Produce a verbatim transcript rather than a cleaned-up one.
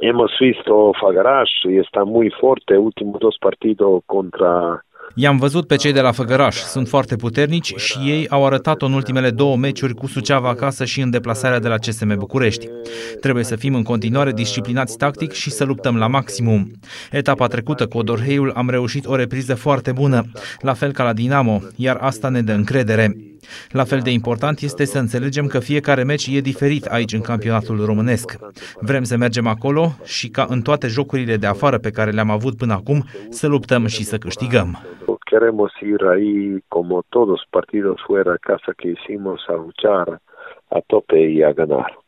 hemos visto Făgăraș, está muy fuerte, últimos dos partidos contra... I-am văzut pe cei de la Făgăraș, sunt foarte puternici și ei au arătat-o în ultimele două meciuri cu Suceava acasă și în deplasarea de la C S M București. Trebuie să fim în continuare disciplinați tactic și să luptăm la maximum. Etapa trecută cu Odorheiul am reușit o repriză foarte bună, la fel ca la Dinamo, iar asta ne dă încredere. La fel de important este să înțelegem că fiecare meci e diferit aici în campionatul românesc. Vrem să mergem acolo și ca în toate jocurile de afară pe care le-am avut până acum, să luptăm și să câștigăm. Queremos ir ahí como todos partidos fuera de casa que hicimos a luchar a tope y a ganar.